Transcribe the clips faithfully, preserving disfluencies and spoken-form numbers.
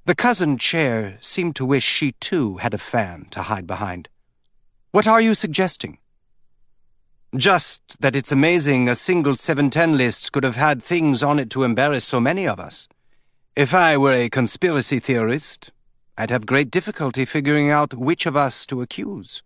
The cousin chair seemed to wish she too had a fan to hide behind. What are you suggesting? Just that it's amazing a single seven ten list could have had things on it to embarrass so many of us. If I were a conspiracy theorist, I'd have great difficulty figuring out which of us to accuse.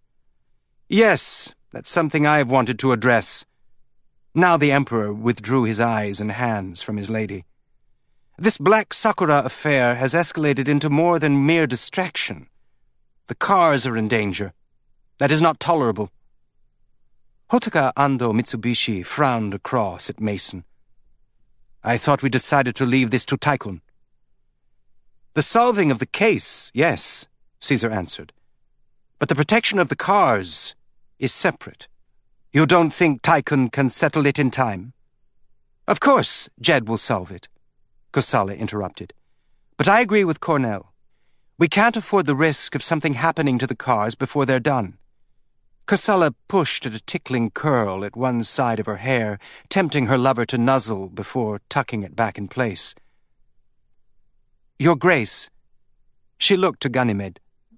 Yes, that's something I've wanted to address. Now the Emperor withdrew his eyes and hands from his lady. This Black Sakura affair has escalated into more than mere distraction. The cars are in danger. That is not tolerable. Hotaka Ando Mitsubishi frowned across at Mason. I thought we decided to leave this to Tycoon. The solving of the case, yes, Caesar answered. But the protection of the cars is separate. You don't think Tycoon can settle it in time? Of course, Jed will solve it, Kosala interrupted. But I agree with Cornell. We can't afford the risk of something happening to the cars before they're done. Kosala pushed at a tickling curl at one side of her hair, tempting her lover to nuzzle before tucking it back in place. Your Grace, she looked to Ganymede.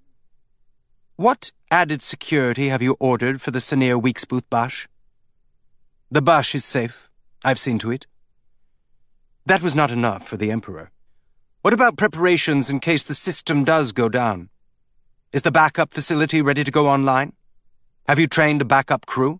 What added security have you ordered for the Sanier Weeksbooth Bash? The Bash is safe. I've seen to it. That was not enough for the Emperor. What about preparations in case the system does go down? Is the backup facility ready to go online? Have you trained a backup crew?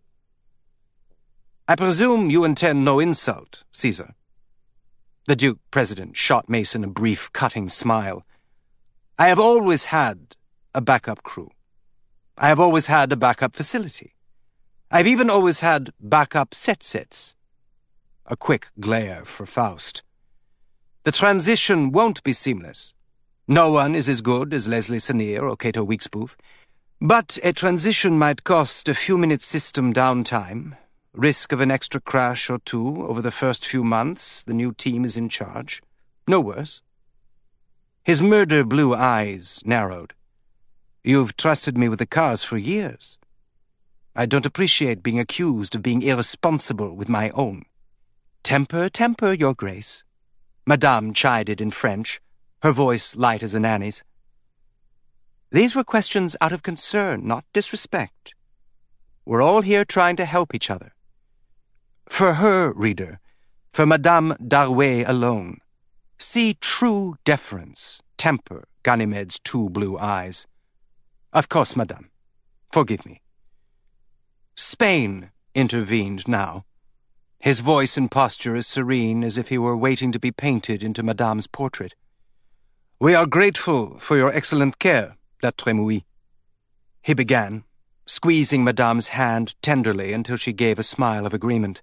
I presume you intend no insult, Caesar. The Duke President shot Mason a brief, cutting smile. I have always had a backup crew. I have always had a backup facility. I've even always had backup set-sets. A quick glare for Faust. The transition won't be seamless. No one is as good as Leslie Sanier or Cato Weeksbooth. But a transition might cost a few minutes system downtime, risk of an extra crash or two over the first few months the new team is in charge. No worse. His murder-blue eyes narrowed. You've trusted me with the cars for years. I don't appreciate being accused of being irresponsible with my own. Temper, temper, Your Grace. Madame chided in French, her voice light as a nanny's. These were questions out of concern, not disrespect. We're all here trying to help each other. For her, reader, for Madame Darway alone, see true deference temper Ganymede's two blue eyes. Of course, Madame. Forgive me. Spain intervened now. His voice and posture as serene as if he were waiting to be painted into Madame's portrait. We are grateful for your excellent care, La Tremouille. He began, squeezing Madame's hand tenderly until she gave a smile of agreement.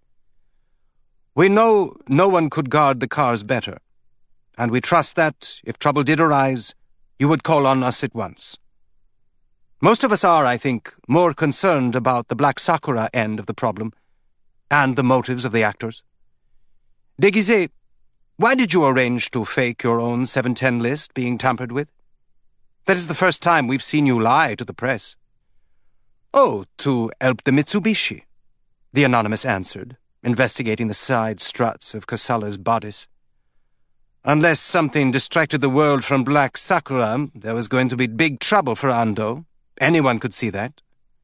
We know no one could guard the cars better, and we trust that, if trouble did arise, you would call on us at once. Most of us are, I think, more concerned about the Black Sakura end of the problem, and the motives of the actors. Déguisé, why did you arrange to fake your own seven ten list being tampered with? That is the first time we've seen you lie to the press. Oh, to help the Mitsubishi, the anonymous answered, investigating the side struts of Kosala's bodice. Unless something distracted the world from Black Sakura, there was going to be big trouble for Ando. Anyone could see that.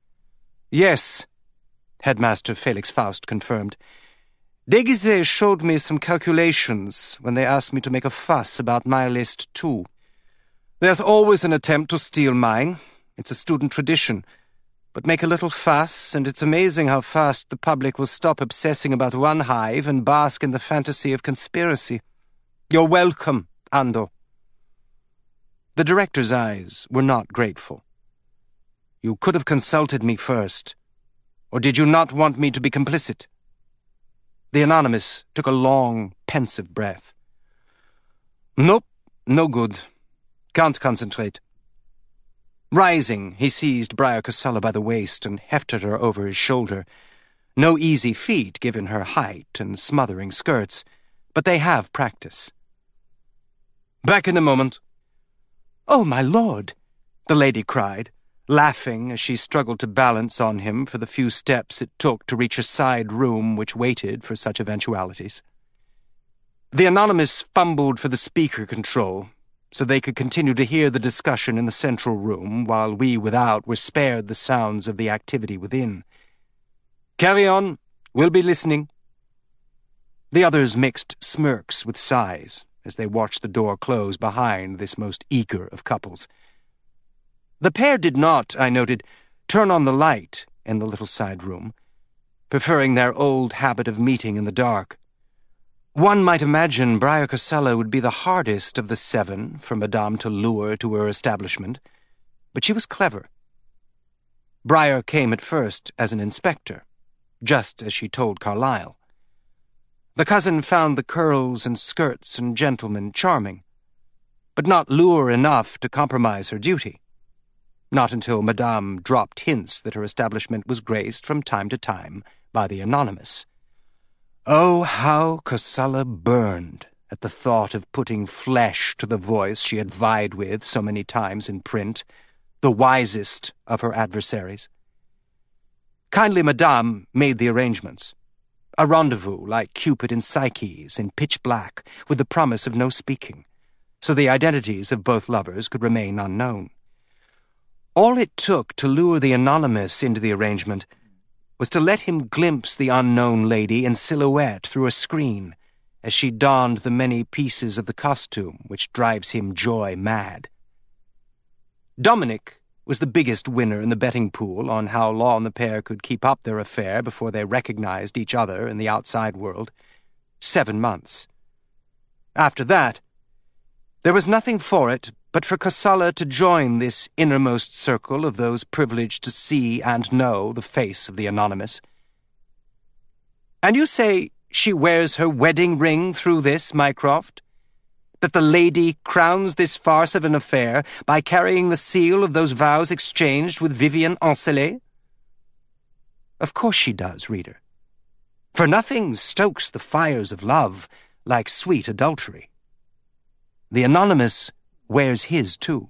Yes, Headmaster Felix Faust confirmed. Déguisé showed me some calculations when they asked me to make a fuss about my list, too. There's always an attempt to steal mine. It's a student tradition. But make a little fuss, and it's amazing how fast the public will stop obsessing about one hive and bask in the fantasy of conspiracy. You're welcome, Ando. The director's eyes were not grateful. You could have consulted me first. Or did you not want me to be complicit? The anonymous took a long, pensive breath. Nope, no good. Can't concentrate. Rising, he seized Briar Kosala by the waist and hefted her over his shoulder. No easy feat, given her height and smothering skirts, but they have practice. Back in a moment. Oh, my lord, the lady cried, laughing as she struggled to balance on him for the few steps it took to reach a side room which waited for such eventualities. The anonymous fumbled for the speaker control, so they could continue to hear the discussion in the central room, while we without were spared the sounds of the activity within. "Carry on. We'll be listening." The others mixed smirks with sighs as they watched the door close behind this most eager of couples. The pair did not, I noted, turn on the light in the little side room, preferring their old habit of meeting in the dark. One might imagine Briar Casella would be the hardest of the seven for Madame to lure to her establishment, but she was clever. Briar came at first as an inspector, just as she told Carlyle. The cousin found the curls and skirts and gentlemen charming, but not lure enough to compromise her duty. Not until Madame dropped hints that her establishment was graced from time to time by the Anonymous. Oh, how Casella burned at the thought of putting flesh to the voice she had vied with so many times in print, the wisest of her adversaries. Kindly Madame made the arrangements. A rendezvous like Cupid and Psyche's in pitch black, with the promise of no speaking, so the identities of both lovers could remain unknown. All it took to lure the Anonymous into the arrangement was to let him glimpse the unknown lady in silhouette through a screen as she donned the many pieces of the costume which drives him joy mad. Dominic was the biggest winner in the betting pool on how long the pair could keep up their affair before they recognized each other in the outside world. Seven months. After that, there was nothing for it but for Casella to join this innermost circle of those privileged to see and know the face of the Anonymous. "And you say she wears her wedding ring through this, Mycroft? That the lady crowns this farce of an affair by carrying the seal of those vows exchanged with Vivian Ancelet?" Of course she does, reader. For nothing stokes the fires of love like sweet adultery. The Anonymous wears his, too.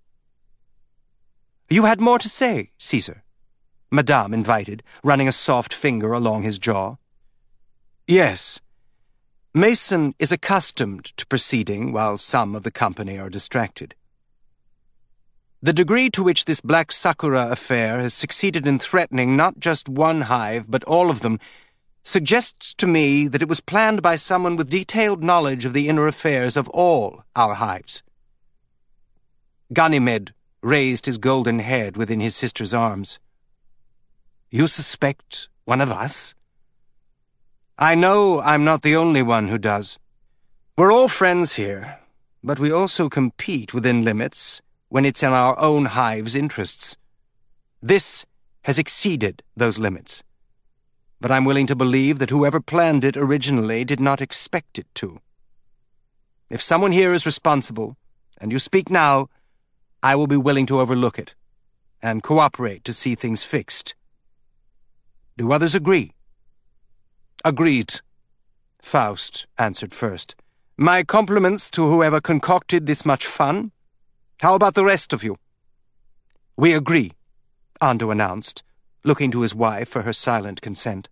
"You had more to say, Caesar?" Madame invited, running a soft finger along his jaw. "Yes. Mason is accustomed to proceeding while some of the company are distracted. The degree to which this Black Sakura affair has succeeded in threatening not just one hive, but all of them, suggests to me that it was planned by someone with detailed knowledge of the inner affairs of all our hives." Ganymed raised his golden head within his sister's arms. "You suspect one of us?" "I know I'm not the only one who does. We're all friends here, but we also compete within limits when it's in our own hive's interests. This has exceeded those limits, but I'm willing to believe that whoever planned it originally did not expect it to. If someone here is responsible, and you speak now, I will be willing to overlook it, and cooperate to see things fixed. Do others agree?" "Agreed," Faust answered first. "My compliments to whoever concocted this much fun. How about the rest of you?" "We agree," Ando announced, looking to his wife for her silent consent.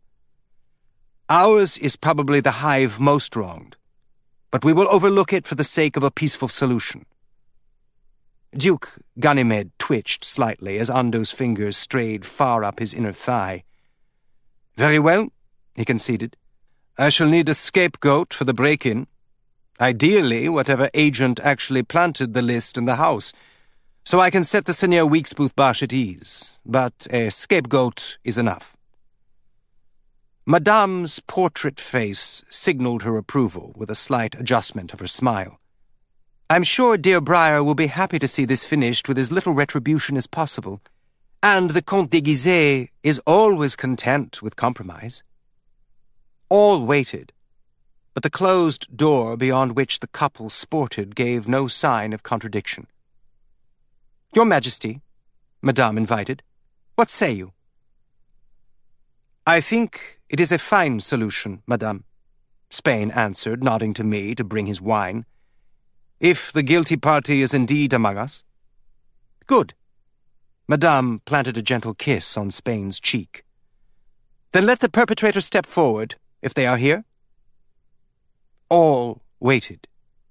"Ours is probably the hive most wronged, but we will overlook it for the sake of a peaceful solution." Duke Ganymed twitched slightly as Ando's fingers strayed far up his inner thigh. "Very well," he conceded. "I shall need a scapegoat for the break-in. Ideally, whatever agent actually planted the list in the house, so I can set the Seigneur Weeksbooth Bosch at ease, but a scapegoat is enough." Madame's portrait face signaled her approval with a slight adjustment of her smile. "I'm sure dear Briar will be happy to see this finished with as little retribution as possible, and the Comte Déguisé is always content with compromise." All waited, but the closed door beyond which the couple sported gave no sign of contradiction. "Your Majesty," Madame invited, "what say you?" "I think it is a fine solution, Madame," Spain answered, nodding to me to bring his wine. "If the guilty party is indeed among us." "Good." Madame planted a gentle kiss on Spain's cheek. "Then let the perpetrator step forward, if they are here." All waited.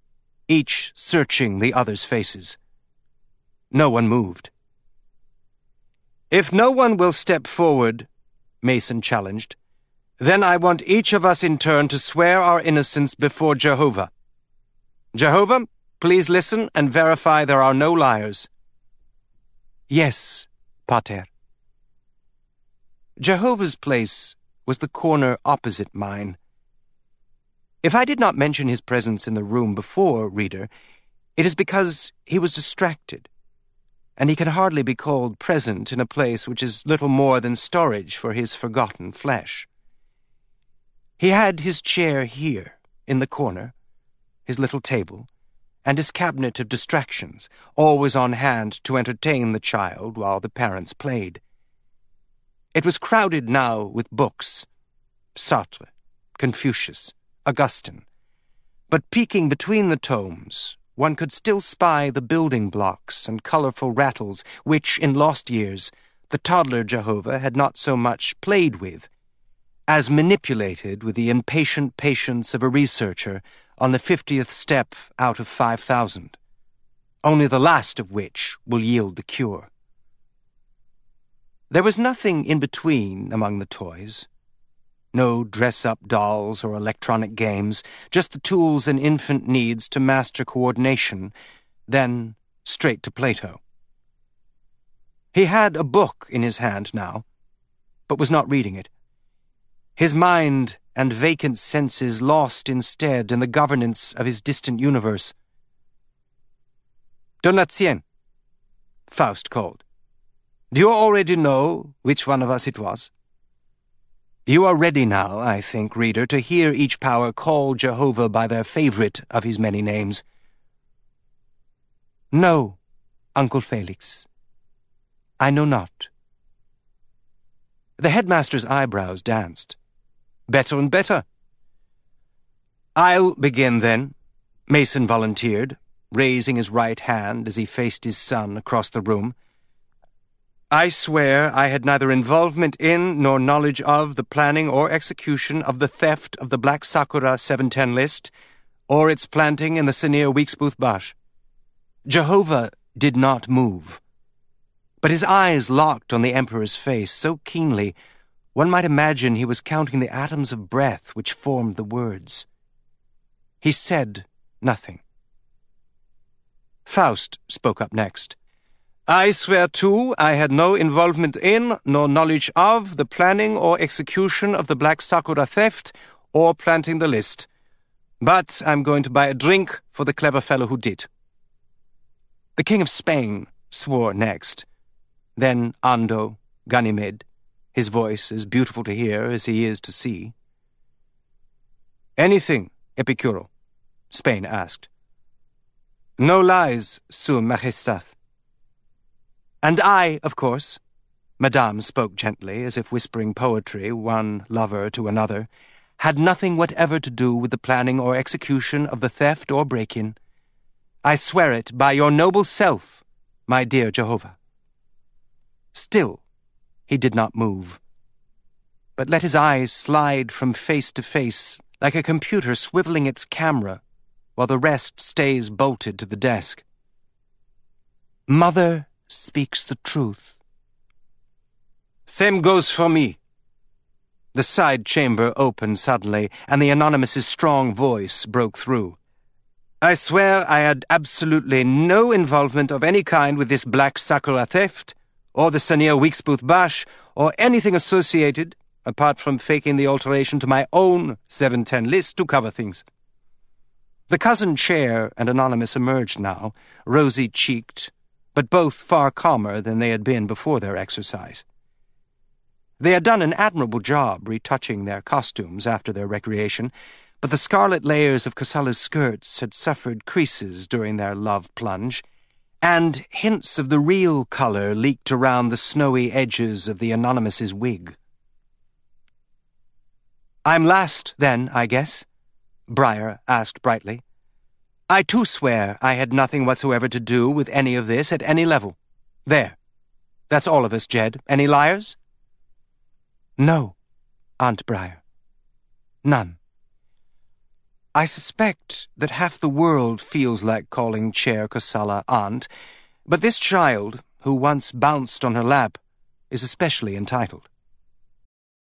each searching the other's faces. No one moved. "If no one will step forward," Mason challenged, "then I want each of us in turn to swear our innocence before Jehovah. Jehovah, please listen and verify there are no liars." "Yes, Pater." Jehovah's place was the corner opposite mine. If I did not mention his presence in the room before, reader, it is because he was distracted, and he can hardly be called present in a place which is little more than storage for his forgotten flesh. He had his chair here, in the corner, his little table, and his cabinet of distractions, always on hand to entertain the child while the parents played. It was crowded now with books, Sartre, Confucius, Augustine, but peeking between the tomes, one could still spy the building blocks and colorful rattles which, in lost years, the toddler Jehovah had not so much played with, as manipulated with the impatient patience of a researcher on the fiftieth step out of five thousand, only the last of which will yield the cure. There was nothing in between among the toys. No dress-up dolls or electronic games, just the tools an infant needs to master coordination, then straight to Plato. He had a book in his hand now, but was not reading it. His mind and vacant senses lost instead in the governance of his distant universe. "Donatien," Faust called. "Do you already know which one of us it was?" You are ready now, I think, reader, to hear each power call Jehovah by their favorite of his many names. "No, Uncle Felix, I know not." The headmaster's eyebrows danced. "Better and better." "I'll begin, then," Mason volunteered, raising his right hand as he faced his son across the room. "I swear I had neither involvement in nor knowledge of the planning or execution of the theft of the Black Sakura seven ten list, or its planting in the Senir Weeksbooth Bash." Jehovah did not move, but his eyes locked on the Emperor's face so keenly one might imagine he was counting the atoms of breath which formed the words. He said nothing. Faust spoke up next. "I swear, too, I had no involvement in, nor knowledge of, the planning or execution of the Black Sakura theft, or planting the list. But I'm going to buy a drink for the clever fellow who did." The King of Spain swore next, then Ando, Ganymede, his voice as beautiful to hear as he is to see. "Anything, Epicuro?" Spain asked. "No lies, Su Majestat." "And I, of course," Madame spoke gently, as if whispering poetry, one lover to another, "had nothing whatever to do with the planning or execution of the theft or break-in. I swear it by your noble self, my dear Jehovah." Still, he did not move, but let his eyes slide from face to face like a computer swiveling its camera, while the rest stays bolted to the desk. "Mother speaks the truth." "Same goes for me." The side chamber opened suddenly, and the Anonymous's strong voice broke through. "I swear I had absolutely no involvement of any kind with this Black Sakura theft, or the Senir Weeksbooth Bash, or anything associated, apart from faking the alteration to my own seven ten list to cover things." The cousin chair and Anonymous emerged now, rosy-cheeked, but both far calmer than they had been before their exercise. They had done an admirable job retouching their costumes after their recreation, but the scarlet layers of Casala's skirts had suffered creases during their love plunge, and hints of the real color leaked around the snowy edges of the Anonymous's wig. "I'm last, then, I guess?" Briar asked brightly. "I too swear I had nothing whatsoever to do with any of this at any level. There. That's all of us, Jed. Any liars?" "No, Aunt Briar. None." I suspect that half the world feels like calling Chair Kosala aunt, but this child, who once bounced on her lap, is especially entitled.